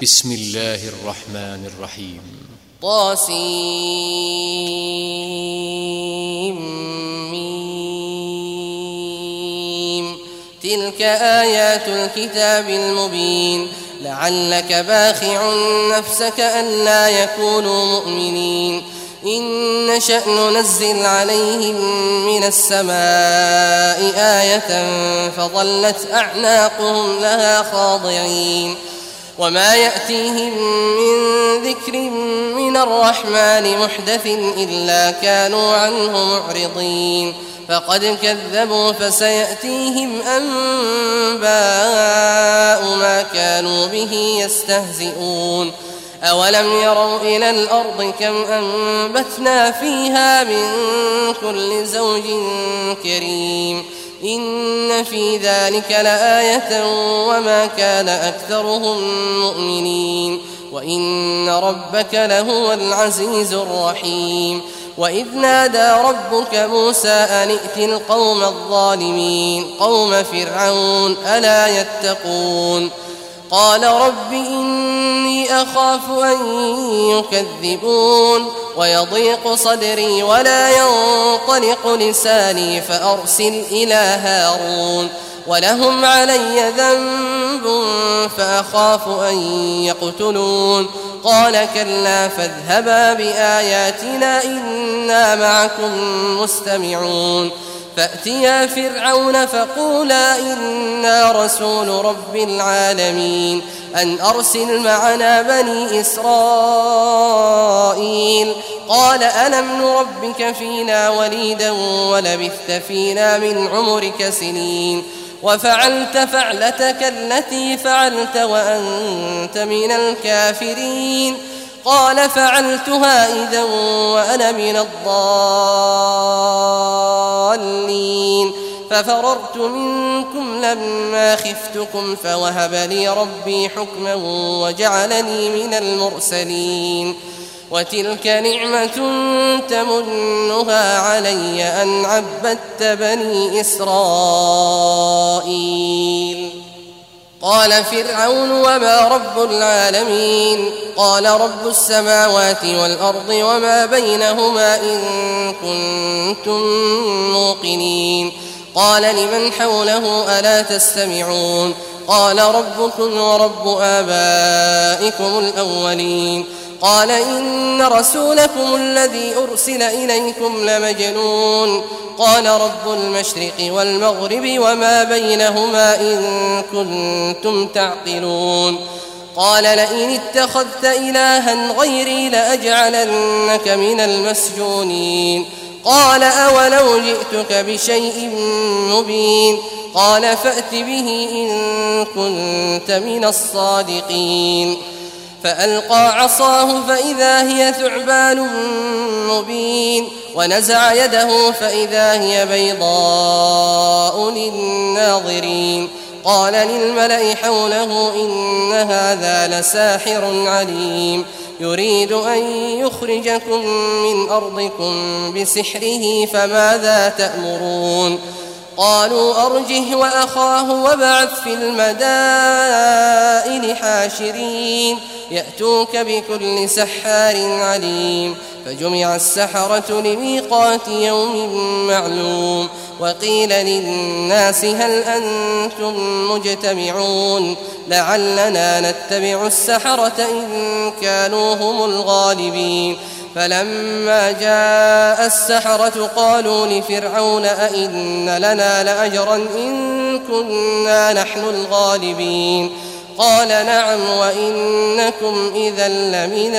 بسم الله الرحمن الرحيم. طاسيم. تلك آيات الكتاب المبين. لعلك باخع نفسك ألا يكونوا مؤمنين. إن نشأ ننزل عليهم من السماء آية فظلت أعناقهم لها خاضعين. وما يأتيهم من ذكر من الرحمن محدث إلا كانوا عنه معرضين. فقد كذبوا فسيأتيهم أنباء ما كانوا به يستهزئون. أولم يروا إلى الأرض كم أنبتنا فيها من كل زوج كريم. إن في ذلك لآية وما كان أكثرهم مؤمنين وإن ربك لهو العزيز الرحيم. وإذ نادى ربك موسى أن ائت القوم الظالمين قوم فرعون ألا يتقون. قال رب إني أخاف أن يكذبون ويضيق صدري ولا ينطلق لساني فأرسل إلى هارون ولهم علي ذنب فأخاف أن يقتلون. قال كلا فاذهبا بآياتنا إنا معكم مستمعون. فأتيا فرعون فقولا إنا رسول رب العالمين أن أرسل معنا بني إسرائيل. قال ألم نربك فينا وليدا ولبثت فينا من عمرك سنين وفعلت فعلتك التي فعلت وأنت من الكافرين. قال فعلتها إذا وأنا من الضالين ففررت منكم لما خفتكم فوهب لي ربي حكما وجعلني من المرسلين. وتلك نعمة تمنها علي أن عبدت بني إسرائيل. قال فرعون وما رب العالمين. قال رب السماوات والأرض وما بينهما إن كنتم موقنين. قال لمن حوله ألا تستمعون. قال ربكم ورب آبائكم الأولين. قال إن رسولكم الذي أرسل إليكم لمجنون. قال رب المشرق والمغرب وما بينهما إن كنتم تعقلون. قال لئن اتخذت إلها غيري لأجعلنك من المسجونين. قال أولو جئتك بشيء مبين. قال فأت به إن كنت من الصادقين. فألقى عصاه فإذا هي ثعبان مبين ونزع يده فإذا هي بيضاء للناظرين. قال للملأ حوله إن هذا لساحر عليم يريد أن يخرجكم من أرضكم بسحره فماذا تأمرون. قالوا أرجه وأخاه وابعث في المدائن حاشرين يأتوك بكل سحار عليم. فجمع السحرة لميقات يوم معلوم. وقيل للناس هل أنتم مجتمعون لعلنا نتبع السحرة إن كانوا هم الغالبين. فلما جاء السحرة قالوا لفرعون أئن لنا لأجرا إن كنا نحن الغالبين. قال نعم وإنكم إذا لمن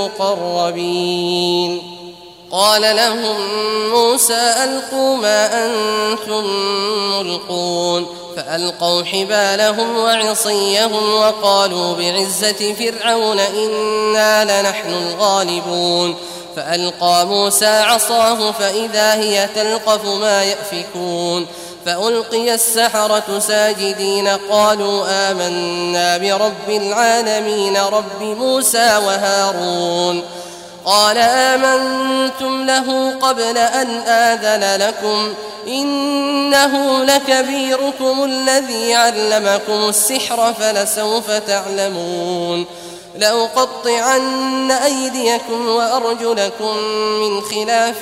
المقربين. قال لهم موسى ألقوا ما أنتم ملقون. فألقوا حبالهم وعصيهم وقالوا بعزة فرعون إنا لنحن الغالبون. فألقى موسى عصاه فإذا هي تلقف ما يأفكون. فألقي السحرة ساجدين قالوا آمنا برب العالمين رب موسى وهارون. قال آمنتم له قبل أن آذن لكم إنه لكبيركم الذي علمكم السحر فلسوف تعلمون. لأقطعن أيديكم وأرجلكم من خلاف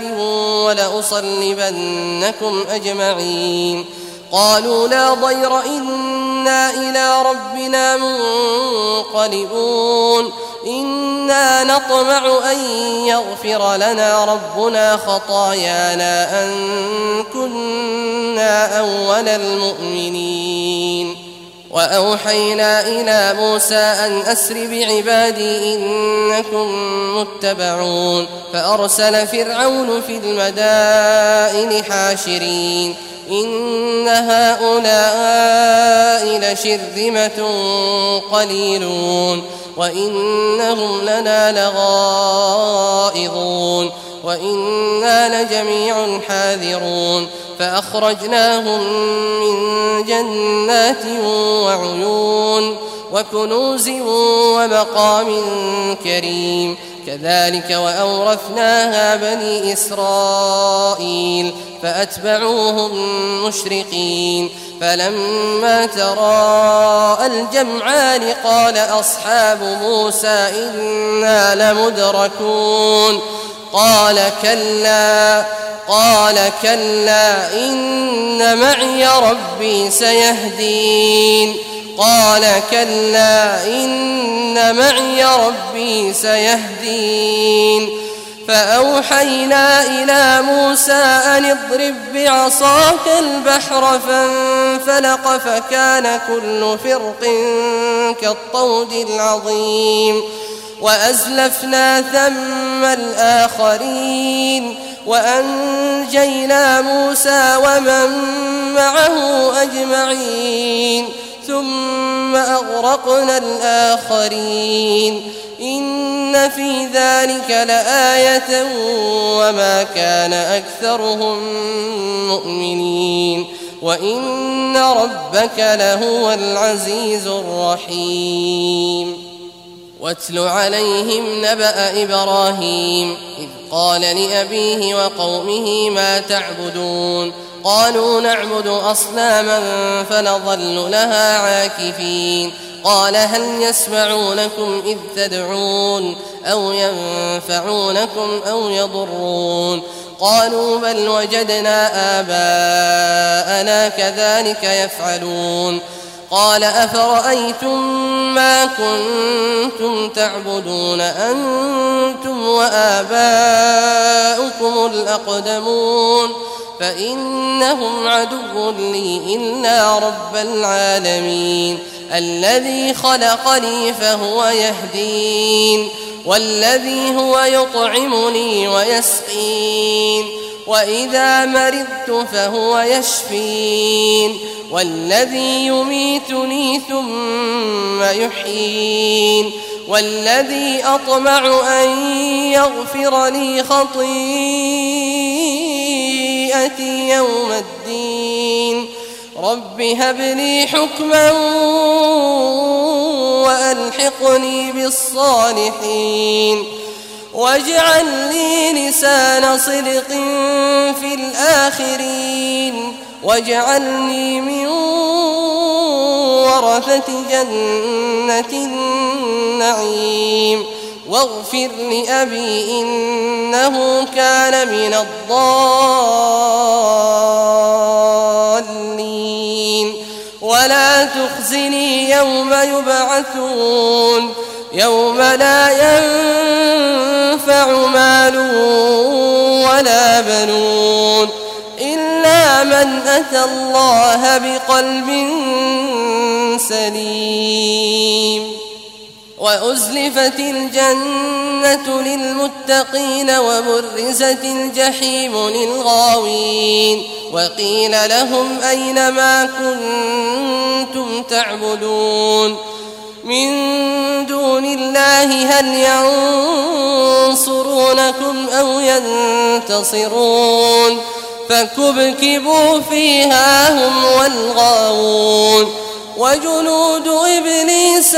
ولأصلبنكم أجمعين. قالوا لا ضير إنا إلى ربنا منقلبون. إنا نطمع أن يغفر لنا ربنا خطايانا أن كنا أول المؤمنين. وأوحينا إلى موسى أن أسر بعبادي إنكم متبعون. فأرسل فرعون في المدائن حاشرين إن هؤلاء لشرذمة قليلون وإنهم لنا لغائظون وإنا لجميع حاذرون. فأخرجناهم من جنات وعيون وكنوز ومقام كريم. كذلك وأورثناها بني إسرائيل فأتبعوهم مشرقين. فلما تراءى الجمعان قال أصحاب موسى إنا لمدركون. قال كلا إن معي ربي سيهدين. فأوحينا إلى موسى أن اضرب بعصاك البحر فانفلق فكان كل فرق كالطود العظيم. وأزلفنا ثم الآخرين وأنجينا موسى ومن معه أجمعين ثم أغرقنا الآخرين. إن في ذلك لآية وما كان أكثرهم مؤمنين وإن ربك لهو العزيز الرحيم. واتل عليهم نبأ إبراهيم إذ قال لأبيه وقومه ما تعبدون. قالوا نعبد أصناما فنظل لها عاكفين. قال هل يسمعونكم إذ تدعون أو ينفعونكم أو يضرون. قالوا بل وجدنا آباءنا كذلك يفعلون. قال أفرأيتم ما كنتم تعبدون أنتم وآباؤكم الأقدمون فإنهم عدو لي إلا رب العالمين الذي خلقني فهو يهدين والذي هو يطعمني ويسقين وإذا مرضت فهو يشفين والذي يميتني ثم يحيين والذي أطمع أن يغفر لي خطيئتي يوم الدين. رب هب لي حكما وألحقني بالصالحين واجعل لي لسان صدق في الآخرين واجعلني من ورثة جنة النعيم واغفر لأبي إنه كان من الضالين ولا تخزني يوم يبعثون يوم لا ينفع مال ولا بنون إلا من أتى الله بقلب سليم. وأزلفت الجنة للمتقين وبرزت الجحيم للغاوين وقيل لهم أين ما كنتم تعبدون من دون الله هل ينصرونكم أو ينتصرون فكبكبوا فيها هم والغاوون وجنود إبليس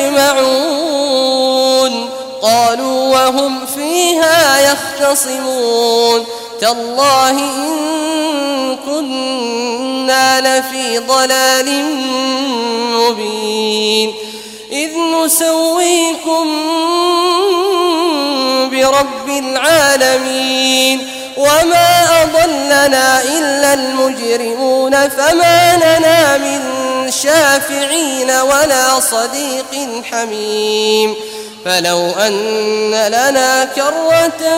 أجمعون قالوا وهم فيها يختصمون تالله إن كنا لفي ضلال مبين إذ نسويكم برب العالمين وما أضلنا إلا المجرمون فما لنا من شافعين ولا صديق حميم فلو أن لنا كرة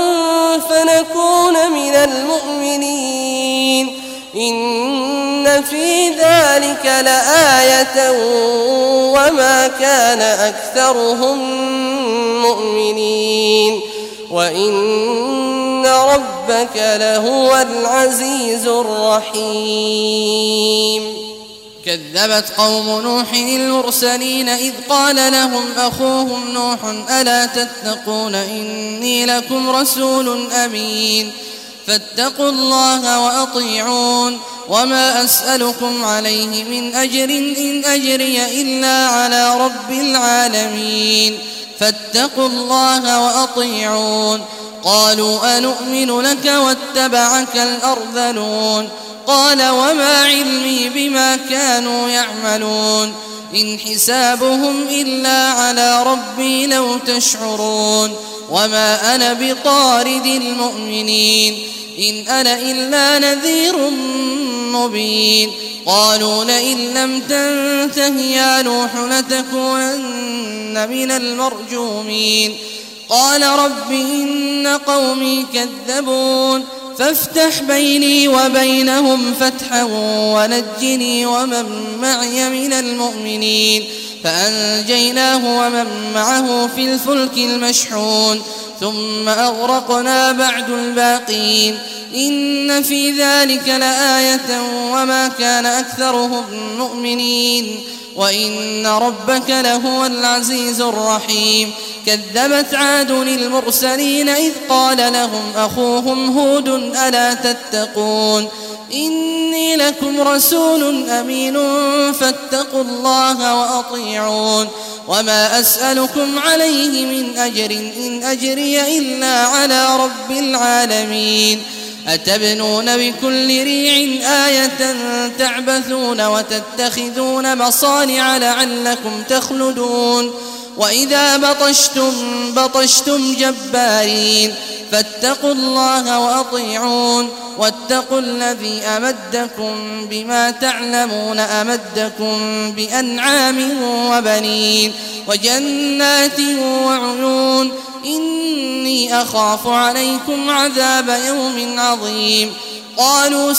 فنكون من المؤمنين إن في ذلك لآية وما كان أكثرهم مؤمنين وإن ربك لهو العزيز الرحيم كذبت قوم نوح المرسلين إذ قال لهم أخوهم نوح ألا تتقون إني لكم رسول أمين فاتقوا الله وأطيعون وما أسألكم عليه من أجر إن أجري إلا على رب العالمين فاتقوا الله وأطيعون قالوا أنؤمن لك واتبعك الأرذلون قال وما علمي بما كانوا يعملون إن حسابهم إلا على ربي لو تشعرون وما أنا بطارد المؤمنين إن أنا إلا نذير مبين قالوا لئن لم تنته يا نوح لتكونن من المرجومين قال رب إن قومي كذبون فافتح بيني وبينهم فتحا ونجني ومن معي من المؤمنين فأنجيناه ومن معه في الفلك المشحون ثم أغرقنا بعد الباقين إن في ذلك لآية وما كان أكثرهم مؤمنين وإن ربك لهو العزيز الرحيم كذبت عاد المرسلين إذ قال لهم أخوهم هود ألا تتقون إني لكم رسول أمين فاتقوا الله وأطيعون وما أسألكم عليه من أجر إن أجري إلا على رب العالمين أتبنون بكل ريع آية تعبثون وتتخذون مصانع لعلكم تخلدون وإذا بطشتم جبارين فاتقوا الله وأطيعون واتقوا الذي أمدكم بما تعلمون أمدكم بأنعام وبنين وجنات وعيون إني أخاف عليكم عذاب يوم عظيم قالوا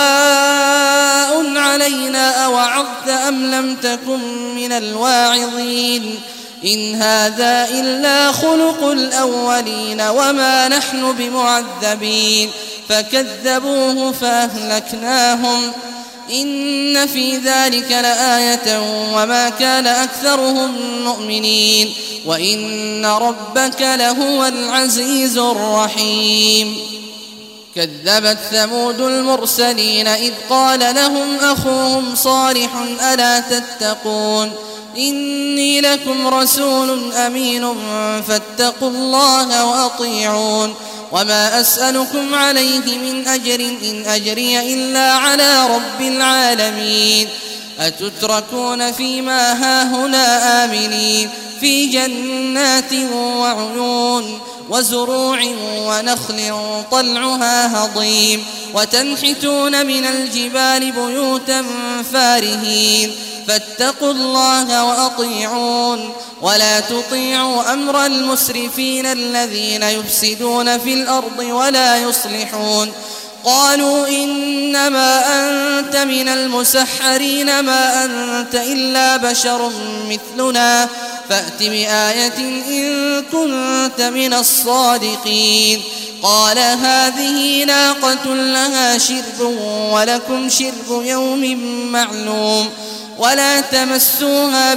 سواء علينا أوعظت أم لم تكن من الواعظين إن هذا إلا خلق الأولين وما نحن بمعذبين فكذبوه فأهلكناهم إن في ذلك لآية وما كان أكثرهم مؤمنين وإن ربك لهو العزيز الرحيم كذبت ثمود المرسلين إذ قال لهم أخوهم صالح ألا تتقون إني لكم رسول أمين فاتقوا الله وأطيعون وما أسألكم عليه من أجر إن أجري إلا على رب العالمين أتتركون فيما هاهنا آمنين في جنات وعيون وزروع ونخل طلعها هضيم وتنحتون من الجبال بيوتا فارهين فاتقوا الله وأطيعون ولا تطيعوا أمر المسرفين الذين يفسدون في الأرض ولا يصلحون قالوا إنما أنت من المسحرين ما أنت إلا بشر مثلنا فأت بآية إن كنت من الصادقين قال هذه ناقة لها شرب ولكم شرب يوم معلوم ولا تمسوها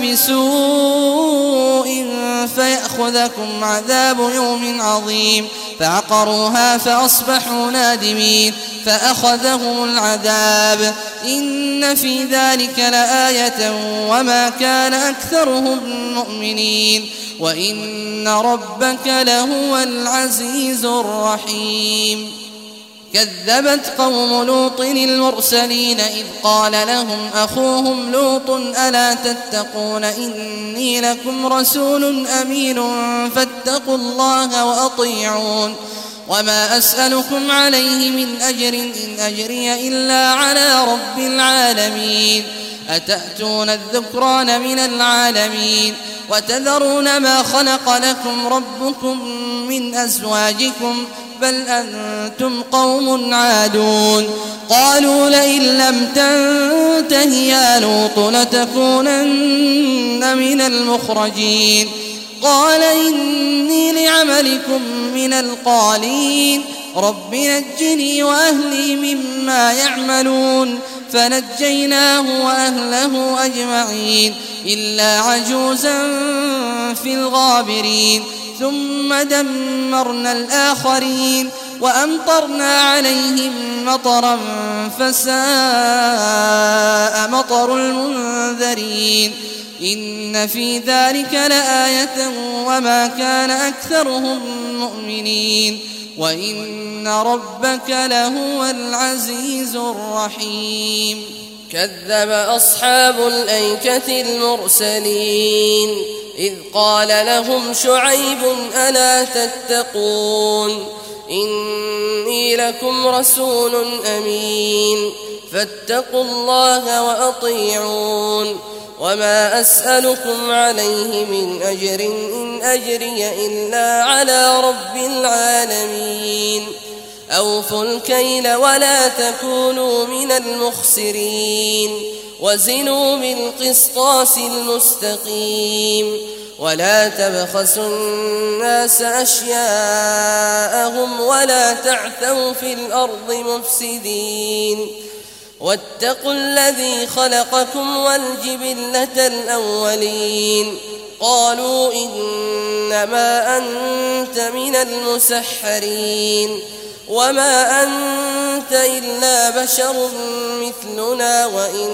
بسوء فيأخذكم عذاب يوم عظيم فعقروها فأصبحوا نادمين فأخذهم العذاب إن في ذلك لآية وما كان أكثرهم مؤمنين وإن ربك لهو العزيز الرحيم كذبت قوم لوط المرسلين إذ قال لهم أخوهم لوط ألا تتقون إني لكم رسول أمين فاتقوا الله وأطيعون وما أسألكم عليه من أجر إن أجري إلا على رب العالمين أتأتون الذكران من العالمين وتذرون ما خلق لكم ربكم من أزواجكم بل أنتم قوم عادون قالوا لئن لم تنته يا لوط لتكونن من المخرجين قال إني لعملكم من القالين رب نجني وأهلي مما يعملون فنجيناه وأهله أجمعين إلا عجوزا في الغابرين ثم دمرنا الآخرين وأمطرنا عليهم مطرا فساء مطر المنذرين إن في ذلك لآية وما كان أكثرهم مؤمنين وإن ربك لهو العزيز الرحيم كذب أصحاب الأيكة المرسلين إذ قال لهم شعيب ألا تتقون إني لكم رسول أمين فاتقوا الله وأطيعون وما أسألكم عليه من أجر إن أجري إلا على رب العالمين أوفوا الكيل ولا تكونوا من المخسرين وزنوا بالقسطاس المستقيم ولا تبخسوا الناس أشياءهم ولا تعثوا في الأرض مفسدين واتقوا الذي خلقكم والجبلة الأولين قالوا إنما أنت من المسحرين وما أنت إلا بشر مثلنا وإن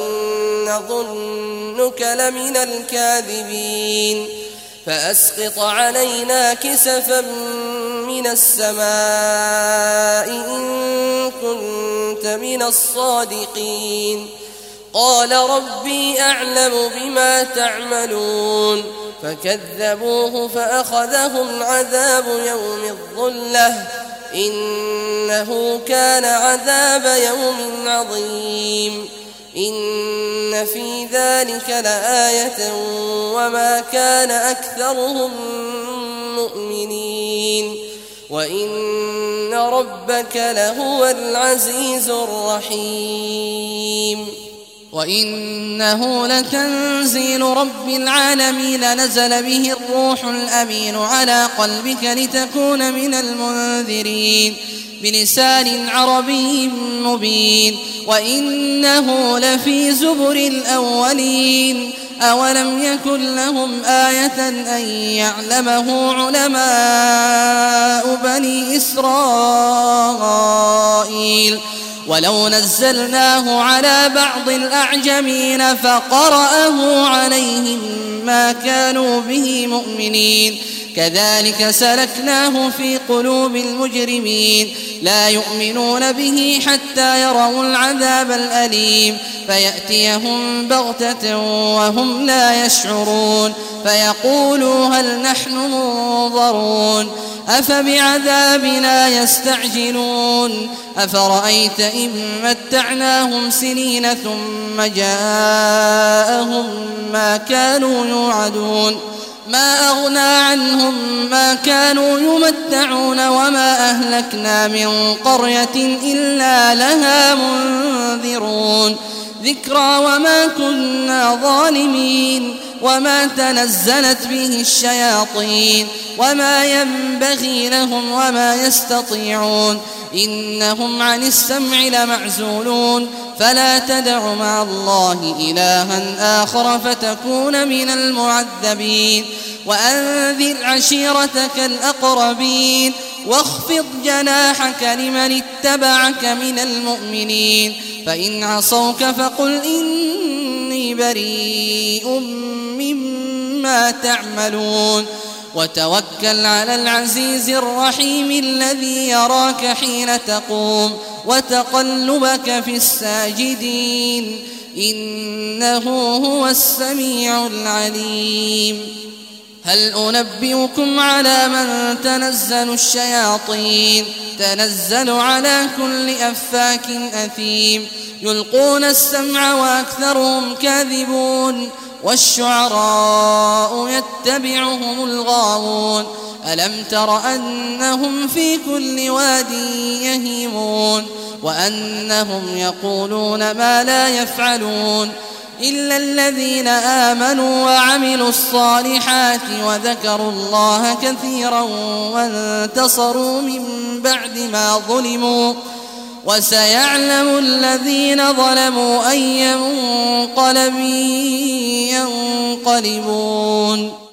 نظنك لمن الكاذبين فأسقط علينا كسفا من السماء إن كنت من الصادقين قال ربي أعلم بما تعملون فكذبوه فأخذهم عذاب يوم الظلة إنه كان عذاب يوم عظيم إن في ذلك لآية وما كان أكثرهم مؤمنين وإن ربك لهو العزيز الرحيم وإنه لتنزيل رب العالمين نزل به الروح الأمين على قلبك لتكون من المنذرين بلسان عربي مبين وإنه لفي زبر الأولين أولم يكن لهم آية أن يعلمه علماء بني إسرائيل ولو نزلناه على بعض الأعجمين فقرأه عليهم ما كانوا به مؤمنين كذلك سلكناه في قلوب المجرمين لا يؤمنون به حتى يروا العذاب الأليم فيأتيهم بغتة وهم لا يشعرون فيقولوا هل نحن منظرون أفبعذابنا يستعجلون أفرأيت إن متعناهم سنين ثم جاءهم ما كانوا يوعدون ما أغنى عنهم ما كانوا يمتعون وما أهلكنا من قرية إلا لها منذرون ذكرى وما كنا ظالمين وما تنزلت به الشياطين وما ينبغي لهم وما يستطيعون إنهم عن السمع لمعزولون فلا تدع مع الله إلها آخر فتكون من المعذبين وأنذر عشيرتك الأقربين واخفض جناحك لمن اتبعك من المؤمنين فإن عصوك فقل إني بريء مما تعملون وتوكل على العزيز الرحيم الذي يراك حين تقوم وتقلبك في الساجدين إنه هو السميع العليم هل أنبئكم على من تنزل الشياطين تنزل على كل أفاك أثيم يلقون السمع وأكثرهم كاذبون والشعراء يتبعهم الغاوون ألم تر أنهم في كل واد يهيمون وأنهم يقولون ما لا يفعلون إلا الذين آمنوا وعملوا الصالحات وذكروا الله كثيرا وانتصروا من بعد ما ظلموا وسيعلم الذين ظلموا أي منقلب ينقلبون